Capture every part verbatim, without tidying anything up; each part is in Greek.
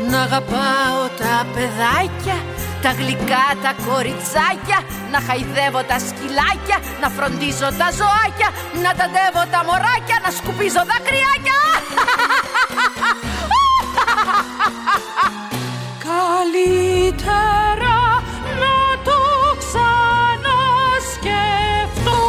Να αγαπάω τα παιδάκια, τα γλυκά τα κοριτσάκια, να χαϊδεύω τα σκυλάκια, να φροντίζω τα ζωάκια, να ταντεύω τα μωράκια, να σκουπίζω δάκρυάκια. Καλύτερα να το ξανασκεφτώ.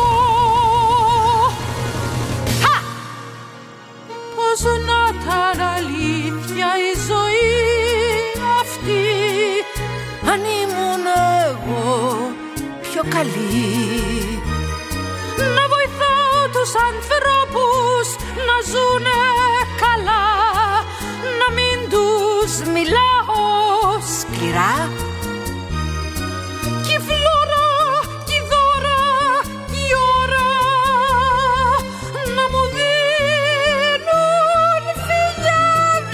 Χα! Πώς να ήταν αλήθεια η ζωή αυτή, αν ήμουν εγώ πιο καλή. Να βοηθάω τους ανθρώπους να ζουνε καλά, να μην τους μιλάω σκληρά. Κι η φλόρα, κι η δώρα, κι η ώρα να μου δίνουν φιλιά.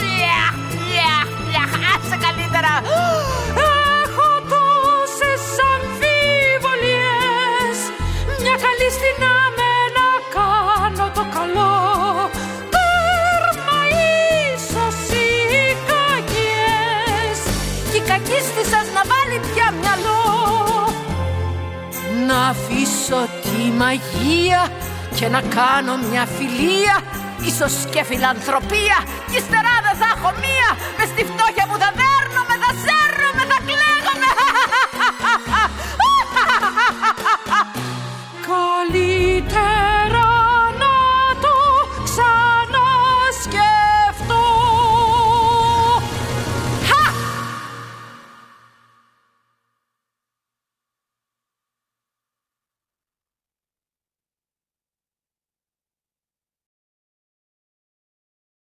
Άσε καλύτερα. Έχω τόσες αμφιβολίες, μια καλή στην αμένα κάνω το καλό. Τέρμα ίσως οι κακίες, κι η κακίστη σας να βάλει πια μυαλό. Να αφήσω τη μαγεία και να κάνω μια φιλία, ίσως και φιλανθρωπία, κι ύστερα δεν θα έχω μία, μες στη φτώχεια που θα δω.